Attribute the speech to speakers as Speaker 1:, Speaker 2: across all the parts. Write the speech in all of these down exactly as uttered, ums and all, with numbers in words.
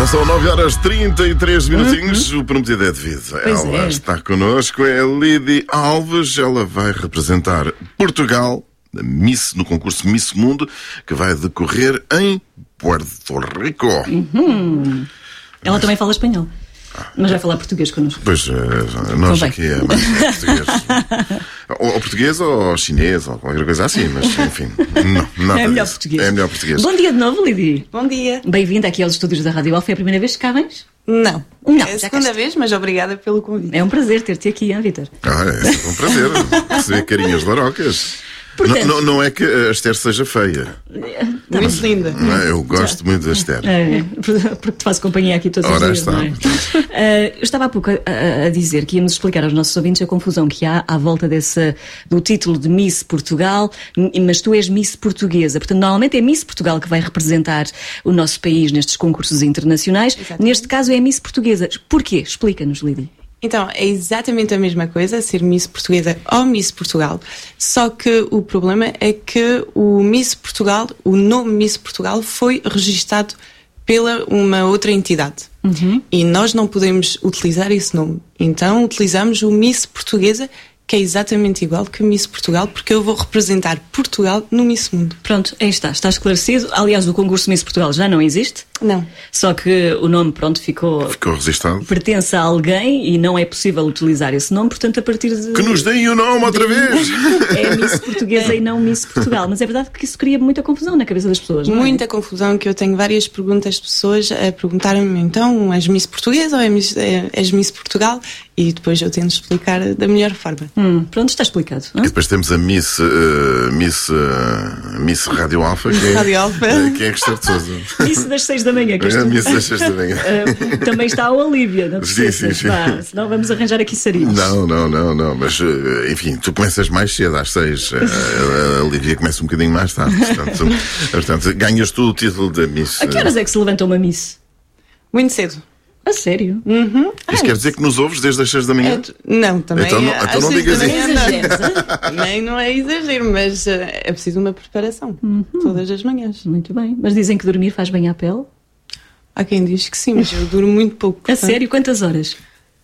Speaker 1: Já são nove horas e trinta e três minutinhos. Uhum. O prometido é devido.
Speaker 2: Pois
Speaker 1: ela
Speaker 2: é.
Speaker 1: está connosco, é a Lídia Alves. Ela vai representar Portugal na Miss, no concurso Miss Mundo, que vai decorrer em Puerto Rico.
Speaker 2: Uhum. Ela Mas... também fala espanhol. Mas vai falar português connosco.
Speaker 1: Pois, nós Convém. aqui é mais português. ou, ou português ou chinês ou qualquer coisa assim, mas enfim, não, nada
Speaker 2: é melhor
Speaker 1: disso.
Speaker 2: português.
Speaker 1: É melhor português.
Speaker 2: Bom dia de novo, Lídia.
Speaker 3: Bom dia.
Speaker 2: Bem-vinda aqui aos estúdios da Rádio Alfa. É a primeira vez que cá vens?
Speaker 3: Não.
Speaker 2: Não,
Speaker 3: é a segunda vez, mas obrigada pelo convite.
Speaker 2: É um prazer ter-te aqui, hein, Vítor?
Speaker 1: Ah, é sempre um prazer receber carinhas larocas. Portanto, não, não é que a Esther seja feia.
Speaker 3: Tá muito linda.
Speaker 1: Não, eu gosto Já. muito da Esther.
Speaker 2: É, porque te faço companhia aqui todos
Speaker 1: Ora,
Speaker 2: os dias.
Speaker 1: Está.
Speaker 2: Não é? uh, eu estava há pouco a, a dizer que íamos explicar aos nossos ouvintes a confusão que há à volta desse, do título de Miss Portugal, mas tu és Miss Portuguesa. Portanto, normalmente é Miss Portugal que vai representar o nosso país nestes concursos internacionais.
Speaker 3: Exatamente.
Speaker 2: Neste caso é Miss Portuguesa. Porquê? Explica-nos, Lídia.
Speaker 3: Então, é exatamente a mesma coisa, ser Miss Portuguesa ou Miss Portugal, só que o problema é que o Miss Portugal, o nome Miss Portugal foi registado pela uma outra entidade. Uhum. E nós não podemos utilizar esse nome. Então, utilizamos o Miss Portuguesa, que é exatamente igual que Miss Portugal, porque eu vou representar Portugal no Miss Mundo.
Speaker 2: Pronto, aí está, está esclarecido. Aliás, o concurso Miss Portugal já não existe.
Speaker 3: Não.
Speaker 2: Só que o nome, pronto, ficou...
Speaker 1: Ficou registado.
Speaker 2: Pertence a alguém e não é possível utilizar esse nome, portanto, a partir de...
Speaker 1: Que nos deem o nome outra vez!
Speaker 2: É Miss Portuguesa e não Miss Portugal. Mas é verdade que isso cria muita confusão na cabeça das pessoas, não é?
Speaker 3: Muita confusão, que eu tenho várias perguntas de pessoas a perguntarem-me, então, és Miss Portuguesa ou és Miss, és Miss Portugal? E depois eu tento explicar da melhor forma.
Speaker 2: Hum, pronto, está explicado. Não?
Speaker 1: E depois temos a Miss, uh, Miss, uh, Miss Rádio Alfa, que é,
Speaker 3: Rádio Alfa.
Speaker 1: que é a Esther de Sousa.
Speaker 3: Miss
Speaker 2: das seis da manhã, que
Speaker 1: é a Miss das seis da manhã.
Speaker 2: Uh, também está a Olívia, não te
Speaker 1: sim,
Speaker 2: esqueças.
Speaker 1: sim, sim.
Speaker 2: Vá, senão vamos arranjar aqui sarilhos.
Speaker 1: Não, não, não, não, mas uh, enfim, tu começas mais cedo, às seis. Uh, a Olívia começa um bocadinho mais tarde. Portanto, portanto, ganhas tu o título da Miss.
Speaker 2: A que horas é que se levanta uma Miss?
Speaker 3: Muito cedo.
Speaker 2: A sério?
Speaker 3: Uhum.
Speaker 1: Isso
Speaker 3: ah,
Speaker 1: quer dizer que nos ouves desde as seis da manhã?
Speaker 3: É, não, também.
Speaker 1: Então não, então não digas isso.
Speaker 3: Também não é exagero, mas uh, é preciso uma preparação. Uhum. Todas as manhãs.
Speaker 2: Muito bem. Mas dizem que dormir faz bem à pele?
Speaker 3: Há quem diz que sim, mas eu durmo muito pouco.
Speaker 2: A sério? Quantas horas?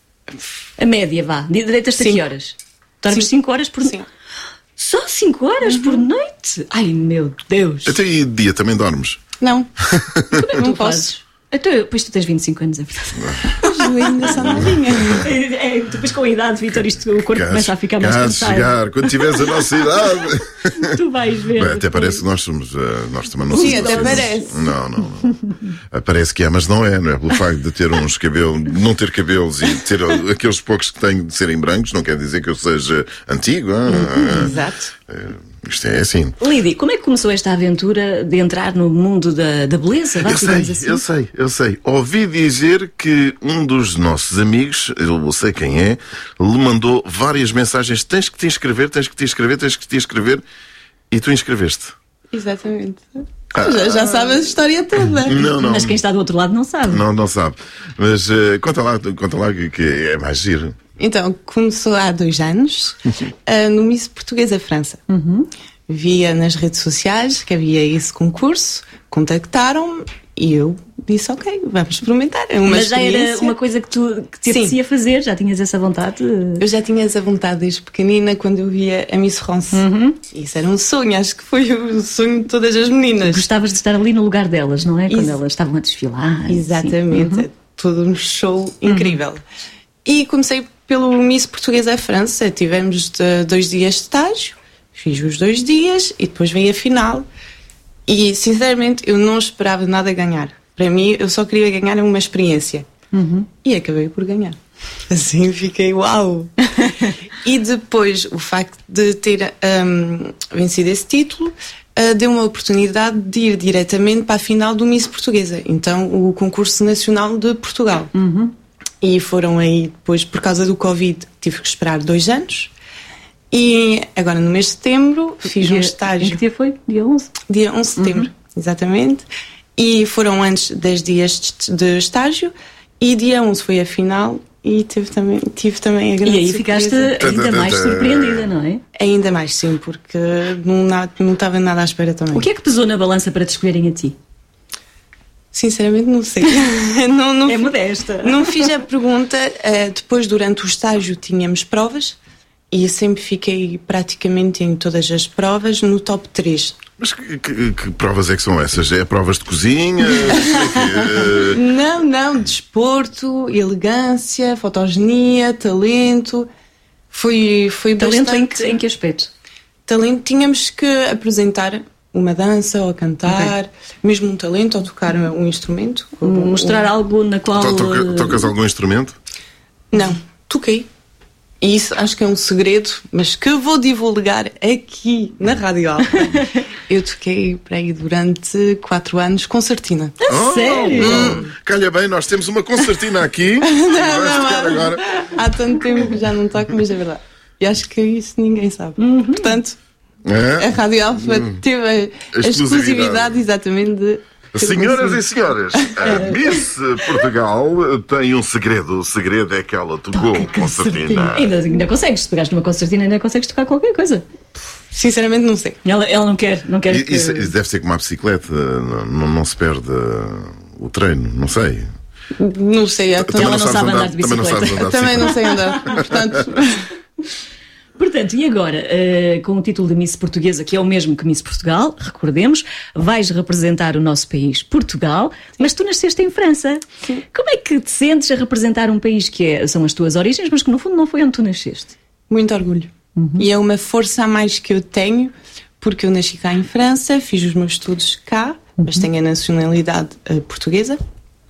Speaker 2: A média, vá. Deitas-te a que horas? Dormes cinco horas por noite?
Speaker 3: Sim.
Speaker 2: Só cinco horas uhum. por noite? Ai, meu Deus.
Speaker 1: Até aí de dia também dormes?
Speaker 3: Não.
Speaker 2: Como é que
Speaker 3: não
Speaker 2: tu
Speaker 3: posso.
Speaker 2: Fazes? Então, pois tu tens vinte e cinco anos, é verdade.
Speaker 3: Mas eu ainda sou novinha.
Speaker 2: É, é, depois com a idade, Vítor, isto, o corpo
Speaker 1: Cá,
Speaker 2: começa a ficar mais cansado.
Speaker 1: chegar, quando tiveres a nossa idade.
Speaker 2: Tu vais ver.
Speaker 1: Bem, até parece que nós somos. Uh, nós também não
Speaker 3: Sim,
Speaker 1: somos.
Speaker 3: até parece.
Speaker 1: Não, não, não. Parece que é, mas não é, não é? Pelo facto de ter uns cabelos, não ter cabelos e ter aqueles poucos que tenho de serem brancos, não quer dizer que eu seja antigo. Ah,
Speaker 3: Exato.
Speaker 1: Uh, Isto é assim.
Speaker 2: Lídia, como é que começou esta aventura de entrar no mundo da, da beleza?
Speaker 1: Eu sei, assim? eu sei, eu sei. Ouvi dizer que um dos nossos amigos, eu sei quem é, lhe mandou várias mensagens. Tens que te inscrever, tens que te inscrever, tens que te inscrever. E tu inscreveste.
Speaker 3: Exatamente. Ah, já, já sabes a história toda.
Speaker 1: Não, não.
Speaker 2: Mas quem está do outro lado não sabe.
Speaker 1: Não, não sabe. Mas uh, conta lá, conta lá que, que é mais giro.
Speaker 3: Então, começou há dois anos uh, no Miss Portuguesa França. Uhum. Via nas redes sociais que havia esse concurso, contactaram-me e eu disse, ok, vamos experimentar. É uma
Speaker 2: Mas já era uma coisa que, tu, que te apetecia fazer? Já tinhas essa vontade?
Speaker 3: Eu já tinha essa vontade desde pequenina quando eu via a Miss France. Uhum. Isso era um sonho, acho que foi o sonho de todas as meninas.
Speaker 2: Gostavas de estar ali no lugar delas, não é? Quando Ex- elas estavam a desfilar.
Speaker 3: Exatamente, uhum. Todo um show incrível. Uhum. E comecei pelo Miss Portuguesa França, tivemos de dois dias de estágio, fiz os dois dias e depois veio a final. E, sinceramente, eu não esperava nada ganhar. Para mim, eu só queria ganhar uma experiência. Uhum. E acabei por ganhar. Assim fiquei, uau! E depois, o facto de ter um, vencido esse título uh, deu uma oportunidade de ir diretamente para a final do Miss Portuguesa. Então, o concurso nacional de Portugal. Uhum. E foram aí, depois, por causa do Covid, tive que esperar dois anos. E agora, no mês de setembro, fiz
Speaker 2: dia,
Speaker 3: um estágio.
Speaker 2: Em que dia foi? Dia onze?
Speaker 3: Dia onze de setembro, uhum. Exatamente. E foram antes dez dias de estágio. E dia onze foi a final. E tive também, tive também a grande
Speaker 2: E aí
Speaker 3: surpresa.
Speaker 2: ficaste ainda mais surpreendida, não é?
Speaker 3: Ainda mais, sim, porque não, não estava nada à espera também.
Speaker 2: O que é que pesou na balança para te escolherem a ti?
Speaker 3: Sinceramente não sei. não, não,
Speaker 2: É modesta.
Speaker 3: Não fiz a pergunta. Uh, depois, durante o estágio, tínhamos provas e eu sempre fiquei praticamente em todas as provas no top três.
Speaker 1: Mas que, que, que provas é que são essas? É provas de cozinha?
Speaker 3: Não, não. Desporto, elegância, fotogenia, talento. Foi, foi
Speaker 2: Talento
Speaker 3: bastante...
Speaker 2: em que, em que aspecto?
Speaker 3: Talento, tínhamos que apresentar uma dança ou cantar, okay. mesmo um talento ou tocar um instrumento.
Speaker 2: Mostrar um... algo na qual...
Speaker 1: Toca, tocas algum instrumento?
Speaker 3: Não, toquei. E isso acho que é um segredo, mas que eu vou divulgar aqui na Rádio Alta. Eu toquei para aí durante quatro anos concertina.
Speaker 2: Oh, sério?
Speaker 1: Hum. Calha bem, nós temos uma concertina aqui.
Speaker 3: não, não, tocar agora. Há tanto tempo que já não toco, mas é verdade. E acho que isso ninguém sabe. Uhum. Portanto, é? a Rádio Alfa uhum. teve a, a exclusividade. exclusividade exatamente de...
Speaker 1: Senhoras e senhores, a Miss Portugal tem um segredo. O segredo é que ela tocou concertina.
Speaker 2: Ainda, ainda consegues, se pegaste numa concertina, ainda consegues tocar qualquer coisa.
Speaker 3: Sinceramente, não sei.
Speaker 2: Ela, ela não quer. Não quer que...
Speaker 1: isso, isso deve ser como uma bicicleta, não, não se perde o treino, não sei.
Speaker 3: Não sei. É
Speaker 2: também ela não, não sabe andar, andar de bicicleta.
Speaker 1: Também não, andar de
Speaker 3: também não sei andar. Portanto.
Speaker 2: Portanto, e agora, uh, com o título de Miss Portuguesa, que é o mesmo que Miss Portugal, recordemos, vais representar o nosso país, Portugal, mas tu nasceste em França.
Speaker 3: Sim.
Speaker 2: Como é que te sentes a representar um país que é, são as tuas origens, mas que no fundo não foi onde tu nasceste?
Speaker 3: Muito orgulho. Uhum. E é uma força a mais que eu tenho, porque eu nasci cá em França, fiz os meus estudos cá, uhum. mas tenho a nacionalidade uh, portuguesa.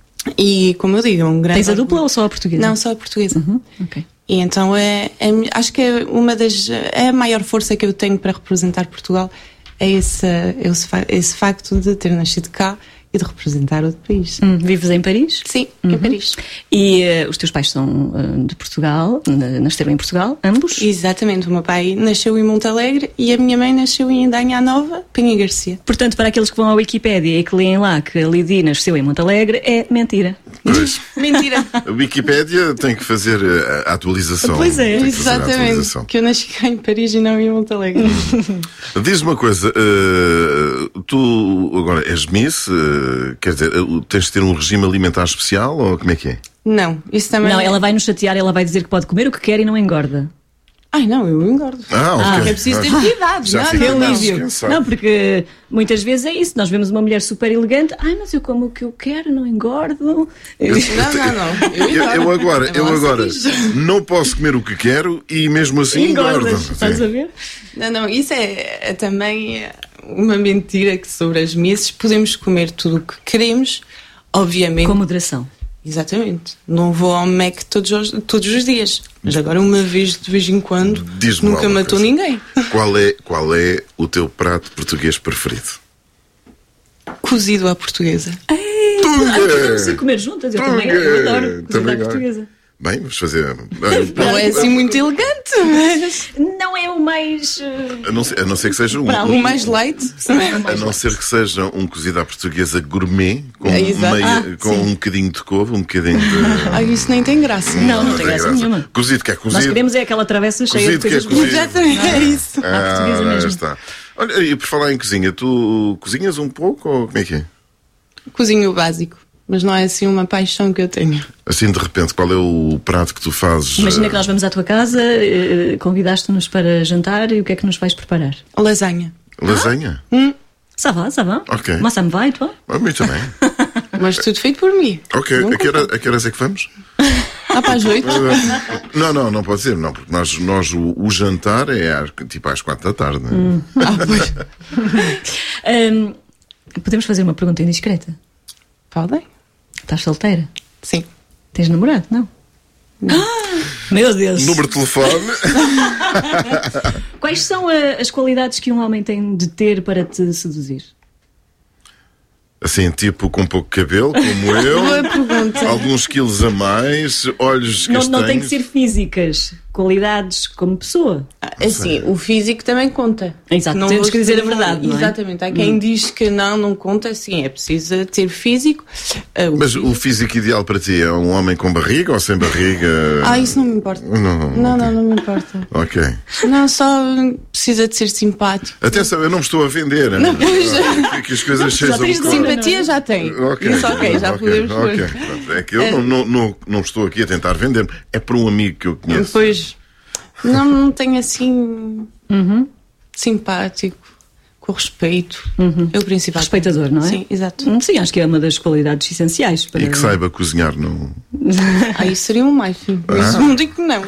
Speaker 3: E, como eu digo, é um grande...
Speaker 2: Tens a dupla ou só a portuguesa?
Speaker 3: Não, só a portuguesa.
Speaker 2: Uhum. Ok.
Speaker 3: E então é, é, acho que é uma das é a maior força que eu tenho para representar Portugal é esse, esse, esse facto de ter nascido cá e de representar outro país.
Speaker 2: Hum, vives em Paris?
Speaker 3: Sim,
Speaker 2: uhum.
Speaker 3: em Paris.
Speaker 2: E uh, os teus pais são uh, de Portugal, nasceram em Portugal, ambos?
Speaker 3: Exatamente, o meu pai nasceu em Montalegre e a minha mãe nasceu em Indanha Nova, Penha Garcia.
Speaker 2: Portanto, para aqueles que vão à Wikipédia e que leem lá que a Lidi nasceu em Montalegre, é mentira.
Speaker 1: Pois.
Speaker 3: Mentira.
Speaker 1: A Wikipédia tem que fazer a atualização.
Speaker 2: Pois é,
Speaker 3: exatamente. Que eu nasci cá em Paris e não em Montalegre.
Speaker 1: Diz uma coisa, uh, tu agora és Miss, uh, quer dizer, uh, tens de ter um regime alimentar especial ou como é que é?
Speaker 3: Não, isso também.
Speaker 2: Não, ela vai nos chatear, ela vai dizer que pode comer o que quer e não engorda.
Speaker 3: Ai não, eu engordo.
Speaker 1: Ah, ok.
Speaker 3: Ah, é preciso ter cuidado.
Speaker 1: Já
Speaker 3: não,
Speaker 1: não,
Speaker 2: não, não, porque muitas vezes é isso. Nós vemos uma mulher super elegante. Ai, mas eu como o que eu quero, não engordo.
Speaker 3: Eu, não, não, não. Eu,
Speaker 1: eu, eu agora, eu agora não posso comer o que quero e mesmo assim engordo.
Speaker 2: Estás a ver?
Speaker 3: Não, não, isso é, é também uma mentira que sobre as misses podemos comer tudo o que queremos, obviamente.
Speaker 2: Com moderação.
Speaker 3: Exatamente. Não vou ao Mac todos os, todos os dias. Mas agora uma vez de vez em quando nunca matou ninguém.
Speaker 1: Qual é, qual é o teu prato português preferido?
Speaker 3: Cozido à portuguesa.
Speaker 2: Ei, podemos ir comer juntas. Eu também eu adoro cozido à portuguesa.
Speaker 1: Bem, vamos fazer.
Speaker 3: Não é assim muito elegante, mas.
Speaker 2: Não é o mais. Uh...
Speaker 1: A, não ser, a não ser que seja um.
Speaker 3: Para
Speaker 1: um,
Speaker 3: o mais light.
Speaker 1: A não ser que seja um cozido à portuguesa gourmet, com,
Speaker 3: é,
Speaker 1: meia,
Speaker 3: ah,
Speaker 1: com um bocadinho de couve, um bocadinho de.
Speaker 3: Ah, isso nem tem graça.
Speaker 2: Não, não, não tem graça, graça nenhuma.
Speaker 1: Cozido que é cozido.
Speaker 2: Nós queremos é aquela travessa cheia de coisas
Speaker 1: boas.
Speaker 3: Exatamente, é isso.
Speaker 2: Ah, à portuguesa mesmo.
Speaker 1: Está. Olha, e por falar em cozinha, tu cozinhas um pouco ou como é que é?
Speaker 3: Cozinho básico. Mas não é assim uma paixão que eu tenho.
Speaker 1: Assim, de repente, qual é o prato que tu fazes?
Speaker 2: Imagina que nós vamos à tua casa, convidaste-nos para jantar e o que é que nos vais preparar?
Speaker 3: Lasanha.
Speaker 1: Lasanha?
Speaker 3: Ah? Hum.
Speaker 2: Ça va, ça va.
Speaker 1: Ok.
Speaker 2: Mas ça me vai, toi?
Speaker 1: Ah, muito bem.
Speaker 3: Mas tudo feito por mim.
Speaker 1: Ok. A que, hora, a que horas é que vamos?
Speaker 3: Ah, para as oito?
Speaker 1: Não, não, não pode ser, não, porque nós, nós o, o jantar é às, tipo às quatro da tarde.
Speaker 3: Hum. Ah, pois.
Speaker 2: um, podemos fazer uma pergunta indiscreta?
Speaker 3: Podem?
Speaker 2: Estás solteira?
Speaker 3: Sim.
Speaker 2: Tens namorado? Não. Não. Ah, meu Deus!
Speaker 1: Número de telefone.
Speaker 2: Quais são a, as qualidades que um homem tem de ter para te seduzir?
Speaker 1: Assim, tipo com pouco cabelo, como eu.
Speaker 3: Boa pergunta.
Speaker 1: Alguns quilos a mais, olhos
Speaker 2: não,
Speaker 1: castanhos.
Speaker 2: não tem que ser físicas. qualidades como pessoa.
Speaker 3: Assim, o físico também conta.
Speaker 2: Exato,
Speaker 3: não
Speaker 2: temos
Speaker 3: vou
Speaker 2: que dizer a
Speaker 3: dizer-
Speaker 2: verdade, não é?
Speaker 3: Exatamente. Há quem
Speaker 2: Hum.
Speaker 3: diz que não, não conta. Sim, é preciso ter físico. Ah,
Speaker 1: Mas o físico ideal para ti é um homem com barriga ou sem barriga?
Speaker 3: Ah, isso não me importa.
Speaker 1: Não,
Speaker 3: Não,
Speaker 1: ok.
Speaker 3: não, não me importa.
Speaker 1: Ok.
Speaker 3: Não, só precisa de ser simpático.
Speaker 1: Atenção, eu não me estou a vender.
Speaker 3: Não, pois.
Speaker 1: Que- Que as coisas
Speaker 2: Já
Speaker 1: sejam
Speaker 2: tens de
Speaker 1: claras.
Speaker 3: Simpatia já tem.
Speaker 1: Ok,
Speaker 3: Isso ok, já
Speaker 1: ok,
Speaker 3: podemos pôr.
Speaker 1: ok. Pronto, é que eu não, não, não, não estou aqui a tentar vender-me. É para um amigo que eu conheço.
Speaker 3: Depois, não, não tenho assim
Speaker 2: Uhum.
Speaker 3: simpático, com respeito. É o principal.
Speaker 2: Respeitador, não é?
Speaker 3: Sim, exato.
Speaker 2: Hum, Sim, acho que é uma das qualidades essenciais para...
Speaker 1: E que saiba cozinhar. Não...
Speaker 3: Aí seria um mais, filho. Isso não digo que não.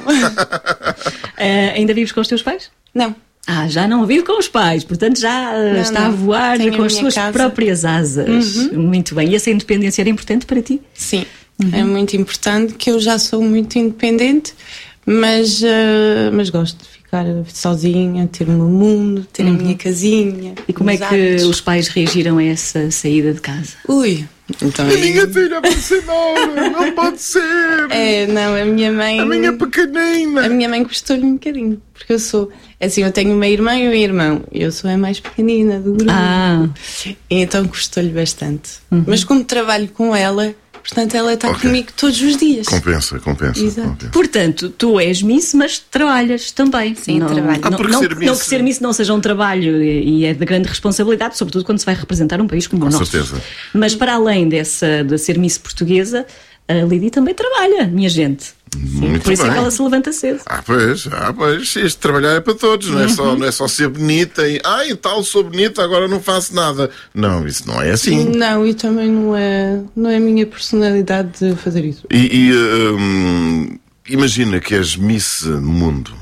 Speaker 2: Eh, ainda vives com os teus pais?
Speaker 3: Não.
Speaker 2: Ah, já não vive com os pais, portanto já eh,
Speaker 3: Não,
Speaker 2: está
Speaker 3: não.
Speaker 2: a voar
Speaker 3: Tenho
Speaker 2: com
Speaker 3: a
Speaker 2: as
Speaker 3: minha
Speaker 2: suas
Speaker 3: casa.
Speaker 2: próprias asas. Muito bem. E essa independência era importante para ti?
Speaker 3: Sim, é muito importante, que eu já sou muito independente, mas, eh, mas gosto de ficar sozinha, ter o meu mundo, ter a minha casinha.
Speaker 2: E como é
Speaker 3: os
Speaker 2: que
Speaker 3: hábitos.
Speaker 2: os pais reagiram a essa saída de casa?
Speaker 3: Ui, então
Speaker 1: A minha filha pode ser nova, não pode ser.
Speaker 3: é, não, a minha mãe.
Speaker 1: A minha pequenina.
Speaker 3: A minha mãe custou-lhe um bocadinho, porque eu sou, assim, eu tenho uma irmã e um irmão, e eu sou a mais pequenina do grupo.
Speaker 2: Ah,
Speaker 3: E então custou-lhe bastante. Mas como trabalho com ela, portanto, ela está
Speaker 1: Ok.
Speaker 3: comigo todos os dias.
Speaker 1: Compensa, compensa.
Speaker 3: Exato.
Speaker 1: compensa.
Speaker 2: portanto, tu és Miss, mas trabalhas também.
Speaker 3: Sim,
Speaker 2: não,
Speaker 3: trabalho.
Speaker 1: Ah,
Speaker 2: Não,
Speaker 1: porque
Speaker 2: não,
Speaker 1: ser
Speaker 2: não
Speaker 1: Miss-
Speaker 2: que ser Miss não seja um trabalho e, e é de grande responsabilidade, sobretudo quando se vai representar um país como
Speaker 1: Com
Speaker 2: o nosso.
Speaker 1: certeza.
Speaker 2: Mas para além dessa de ser Miss portuguesa, a Lidi também trabalha, minha gente.
Speaker 1: Muito
Speaker 2: Por isso é
Speaker 1: bem.
Speaker 2: que ela se levanta cedo.
Speaker 1: Ah, pois, ah, pois, este trabalhar é para todos, não é,
Speaker 2: Uhum.
Speaker 1: só, não é só ser bonita e, ah, e tal, sou bonita, agora não faço nada. Não, isso não é assim.
Speaker 3: Não, e também não é, não é a minha personalidade de fazer isso.
Speaker 1: E, e, hum, imagina que és Miss Mundo.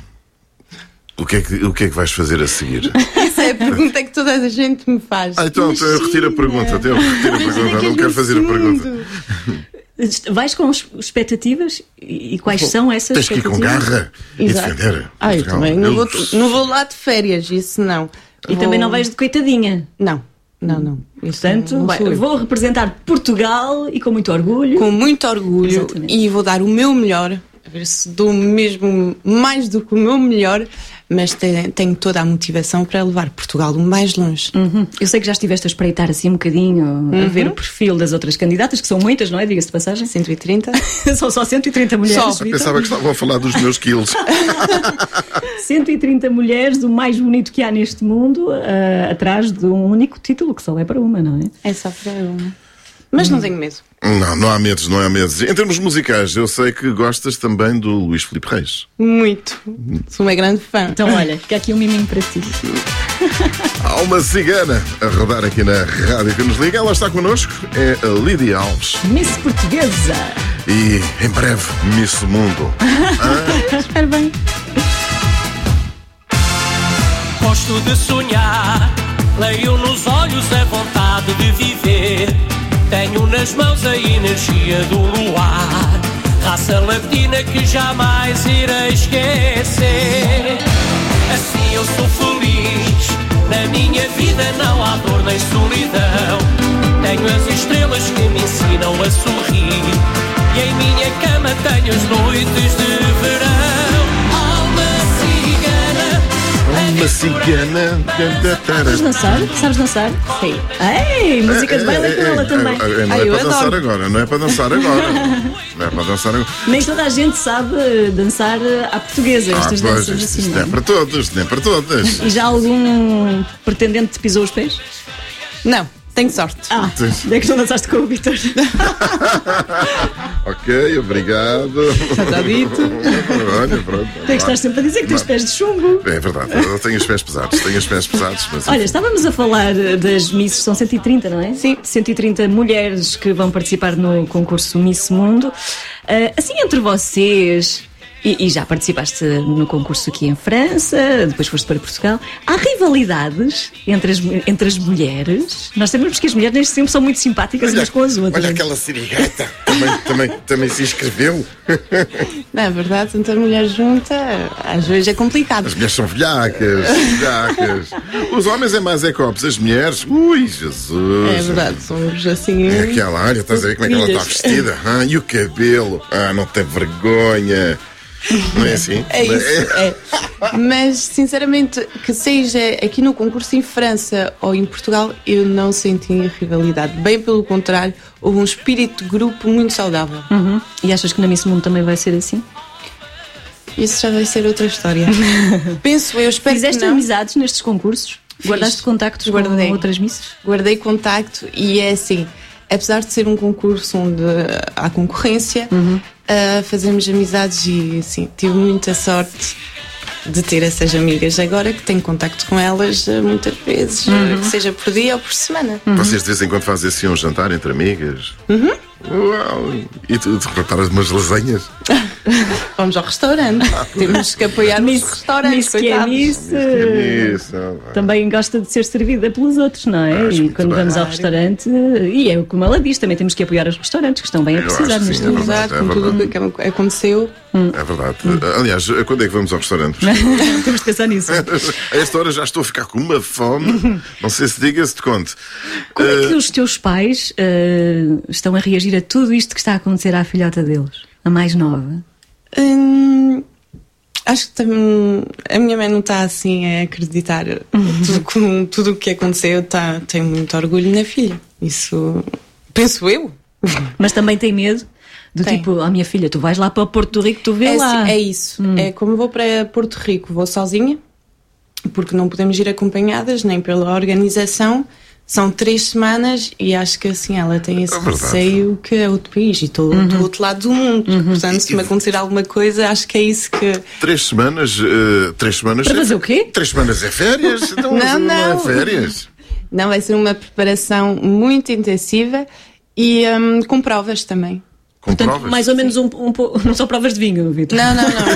Speaker 1: O que, é que, o que é que vais fazer a seguir?
Speaker 3: Essa é a pergunta que toda a gente me faz.
Speaker 1: Ah, então eu retiro a pergunta, até eu retiro a pergunta, não quero fazer a pergunta.
Speaker 2: Vais com es- expectativas? E e quais são essas
Speaker 1: Tens que ir com
Speaker 2: expectativas?
Speaker 1: garra e
Speaker 3: Exato.
Speaker 1: defender.
Speaker 3: Ah, eu
Speaker 1: Portugal.
Speaker 3: também. Não,
Speaker 1: Eu-
Speaker 3: vou, não vou lá de férias, isso não.
Speaker 2: E
Speaker 3: Vou-
Speaker 2: também não vais de coitadinha.
Speaker 3: Não, não, não. Isso
Speaker 2: Portanto,
Speaker 3: não
Speaker 2: vai-
Speaker 3: sou eu.
Speaker 2: vou representar Portugal e com muito orgulho.
Speaker 3: Com muito orgulho
Speaker 2: Exatamente.
Speaker 3: e vou dar o meu melhor, a ver se dou mesmo mais do que o meu melhor, mas te- tenho toda a motivação para levar Portugal o mais longe.
Speaker 2: Uhum. Eu sei que já estiveste a espreitar assim um bocadinho, a ver o perfil das outras candidatas, que são muitas, não é? Diga-se de passagem.
Speaker 3: cento e trinta.
Speaker 2: São só cento e trinta mulheres.
Speaker 3: Só.
Speaker 2: Vitor.
Speaker 1: Pensava que estavam a falar dos meus quilos.
Speaker 2: cento e trinta mulheres, o mais bonito que há neste mundo, ah, atrás de um único título, que só é para uma, não é?
Speaker 3: É só para uma. Mas não tenho medo.
Speaker 1: Não, não há medos, não há medos. Em termos musicais, eu sei que gostas também do Luís Filipe Reis.
Speaker 3: Muito. Sou uma grande fã.
Speaker 2: Então, olha, fica aqui um miminho para ti.
Speaker 1: Há uma cigana a rodar aqui na rádio que nos liga. Ela está connosco, é a Lídia Alves.
Speaker 2: Miss Portuguesa.
Speaker 1: E em breve, Miss Mundo.
Speaker 3: Espero bem.
Speaker 4: Gosto de sonhar, leio nos olhos a vontade de viver. Tenho nas mãos a energia do luar, raça latina que jamais irei esquecer. Assim eu sou feliz, na minha vida não há dor nem solidão. Tenho as estrelas que me ensinam a sorrir, e em minha cama tenho as noites de verão. Alma cigana,
Speaker 1: Uma cigana.
Speaker 2: Sabes dançar? Sabes dançar?
Speaker 3: Sim.
Speaker 2: Ei, música de baile é com ela também.
Speaker 1: É, é, não
Speaker 3: Ai,
Speaker 1: é
Speaker 3: eu
Speaker 1: para dançar
Speaker 3: adoro.
Speaker 1: agora, não é para dançar agora. Não é para dançar agora.
Speaker 2: Nem toda a gente sabe dançar à portuguesa,
Speaker 1: Ah,
Speaker 2: estas
Speaker 1: pois,
Speaker 2: danças
Speaker 1: isto,
Speaker 2: assim.
Speaker 1: isto
Speaker 2: não
Speaker 1: não
Speaker 2: é?
Speaker 1: é para todos, não é para todas.
Speaker 2: E já algum pretendente te pisou os pés?
Speaker 3: Não, tenho sorte.
Speaker 2: Ah,
Speaker 1: Sim.
Speaker 2: é que não dançaste com o Vitor.
Speaker 1: Ok, obrigado.
Speaker 3: está dito.
Speaker 1: Olha, pronto.
Speaker 2: Tem que estar sempre a dizer que tens pés de chumbo.
Speaker 1: É verdade, eu tenho os pés pesados, tenho os pés pesados. Mas
Speaker 2: Olha, estávamos a falar das Misses, são cento e trinta, não é?
Speaker 3: Sim.
Speaker 2: cento e trinta mulheres que vão participar no concurso Miss Mundo. Ah, assim, entre vocês, e, e já participaste no concurso aqui em França, depois foste para Portugal, há rivalidades entre as, mu- entre as mulheres? Nós sabemos que as mulheres neste tempo são muito simpáticas umas com as outras.
Speaker 1: olha aquela sirigueta, também, também, também se inscreveu.
Speaker 3: Não é verdade, tanta mulher junta, às vezes é complicado.
Speaker 1: As mulheres são velhacas, velhacas. Os homens é mais ecopes, as mulheres, ui, Jesus.
Speaker 3: É verdade, somos assim.
Speaker 1: É aquela, olha, estás a ver como é que ela está vestida? Ah, e o cabelo? Ah, não tem vergonha. Não é assim?
Speaker 3: É isso, é. Mas, sinceramente, que seja aqui no concurso em França ou em Portugal, eu não senti rivalidade. Bem pelo contrário, houve um espírito de grupo muito saudável.
Speaker 2: Uhum. E achas que na Miss Mundo também vai ser assim?
Speaker 3: Isso já vai ser outra história. Penso eu, espero
Speaker 2: Fizeste
Speaker 3: que não.
Speaker 2: amizades nestes concursos?
Speaker 3: Fiz.
Speaker 2: Guardaste contactos
Speaker 3: Guardei.
Speaker 2: com outras misses?
Speaker 3: Guardei contacto e é assim, apesar de ser um concurso onde há concorrência,
Speaker 2: Uhum.
Speaker 3: uh, fazemos amizades e assim, tive muita sorte de ter essas amigas agora que tenho contacto com elas uh, muitas vezes,
Speaker 2: Uhum.
Speaker 3: uh, que seja por dia ou por semana.
Speaker 1: Vocês de vez em quando fazem assim um jantar entre amigas? Uhum. Uau! E tu, tu preparas umas lasanhas?
Speaker 3: Vamos ao restaurante, temos que apoiar
Speaker 2: Miss-
Speaker 3: os restaurantes,
Speaker 2: Miss que é
Speaker 3: coitados.
Speaker 2: Miss,
Speaker 1: Que é isso, vai.
Speaker 2: também gosta de ser servida pelos outros, não é?
Speaker 1: Acho
Speaker 2: E
Speaker 1: muito
Speaker 2: quando
Speaker 1: bem.
Speaker 2: vamos ao
Speaker 3: Claro.
Speaker 2: restaurante, e é como ela diz, também temos que apoiar os restaurantes que estão bem a
Speaker 1: Eu acho
Speaker 2: precisar
Speaker 1: que
Speaker 2: neste
Speaker 1: sim, é
Speaker 2: momento.
Speaker 1: verdade.
Speaker 3: Exato, com tudo o que aconteceu.
Speaker 1: É verdade. Aliás, quando é que vamos ao restaurante?
Speaker 2: Temos de pensar nisso.
Speaker 1: A esta hora já estou a ficar com uma fome. Não sei se diga-se de conte.
Speaker 2: Como é que
Speaker 1: Eh,
Speaker 2: os teus pais eh, estão a reagir a tudo isto que está a acontecer à filhota deles? A mais nova?
Speaker 3: Hum, acho que tam- a minha mãe não está assim a acreditar tudo, com tudo o que aconteceu. Tá, tem muito orgulho na filha. Isso penso eu.
Speaker 2: Mas também tem medo do
Speaker 3: Tem.
Speaker 2: tipo, oh minha filha, tu vais lá para Porto Rico, tu vê
Speaker 3: É,
Speaker 2: lá.
Speaker 3: assim, é isso. É como vou para Porto Rico, vou sozinha, porque não podemos ir acompanhadas nem pela organização. São três semanas e acho que assim ela tem esse
Speaker 1: É verdade.
Speaker 3: receio que é outro país e estou do outro lado do mundo. Portanto, se me acontecer alguma coisa, acho que é isso que.
Speaker 1: Três semanas. eh, três semanas.
Speaker 2: Para fazer o quê?
Speaker 1: Três semanas é férias? Então,
Speaker 3: Não,
Speaker 1: não é
Speaker 3: não.
Speaker 1: férias.
Speaker 3: Não, vai ser uma preparação muito intensiva e hum, com provas também.
Speaker 1: Com
Speaker 2: Portanto,
Speaker 1: provas.
Speaker 2: mais ou menos um, um pouco. Não são provas de vinho, Vitor.
Speaker 3: Não, não, não.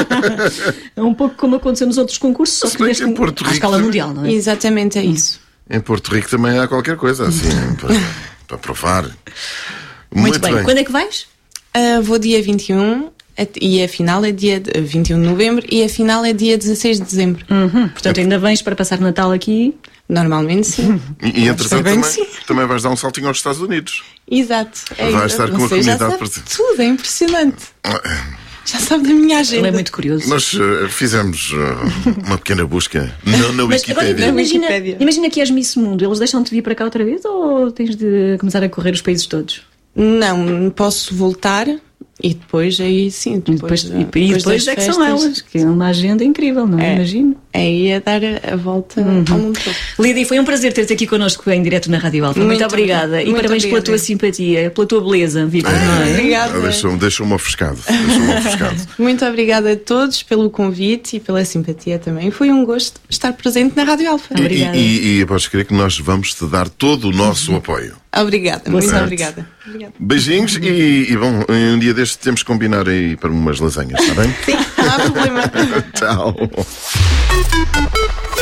Speaker 2: É um pouco como aconteceu nos outros concursos, só
Speaker 1: Se
Speaker 2: que
Speaker 1: bem
Speaker 2: neste
Speaker 1: que em Porto
Speaker 2: à
Speaker 1: Rico
Speaker 2: escala
Speaker 1: também-
Speaker 2: mundial, não é?
Speaker 3: Exatamente é isso.
Speaker 1: Em Porto Rico também há qualquer coisa assim para, para provar.
Speaker 2: Muito, bem. Quando é que vais?
Speaker 3: Ah, vou dia vinte e um at- e a final é dia de- vinte e um de novembro e a final é dia dezasseis de dezembro.
Speaker 2: Uhum. Portanto, ainda vens para passar o Natal aqui.
Speaker 3: Normalmente sim.
Speaker 1: E, e entretanto
Speaker 3: Espero bem
Speaker 1: também,
Speaker 3: que sim.
Speaker 1: também vais dar um saltinho aos Estados Unidos.
Speaker 3: Exato. É,
Speaker 1: Vai estar com a
Speaker 3: você já
Speaker 1: comunidade
Speaker 3: sabe
Speaker 1: para ti.
Speaker 3: tudo, é impressionante. Já sabe da minha agenda.
Speaker 2: Ele é muito curioso.
Speaker 1: Nós eh, fizemos eh, uma pequena busca na, na
Speaker 2: Mas agora
Speaker 1: Wikipédia.
Speaker 2: imagina,
Speaker 3: Wikipédia.
Speaker 2: imagina que és Miss Mundo, eles deixam-te vir para cá outra vez ou tens de começar a correr os países todos?
Speaker 3: Não, posso voltar e depois aí sim.
Speaker 2: E depois,
Speaker 3: Depois,
Speaker 2: e, e depois
Speaker 3: das
Speaker 2: é que são
Speaker 3: festas,
Speaker 2: elas, que é uma agenda incrível, não é?
Speaker 3: É.
Speaker 2: Imagino.
Speaker 3: Aí a dar a, a volta
Speaker 2: Uhum.
Speaker 3: ao mundo todo.
Speaker 2: Lídia, foi um prazer ter-te aqui connosco em direto na Rádio Alfa. Muito,
Speaker 3: Muito
Speaker 2: obrigada.
Speaker 3: obrigada.
Speaker 2: E
Speaker 3: Muito
Speaker 2: parabéns pela
Speaker 3: obrigada.
Speaker 2: tua simpatia, pela tua beleza, Vitor, não é?
Speaker 3: Obrigada.
Speaker 1: Ah, Deixa-me deixa ofuscado. Deixa-me ofuscado.
Speaker 3: Muito obrigada a todos pelo convite e pela simpatia também. Foi um gosto estar presente na Rádio Alfa.
Speaker 1: E,
Speaker 2: Obrigada.
Speaker 1: e, e podes crer que nós vamos te dar todo o nosso apoio.
Speaker 3: Obrigada,
Speaker 2: Boa
Speaker 3: muito
Speaker 2: sorte.
Speaker 3: obrigada. Obrigada.
Speaker 1: Beijinhos e, e bom, um dia deste temos que combinar aí para umas lasanhas, está bem?
Speaker 3: Sim, não há problema.
Speaker 1: Tchau.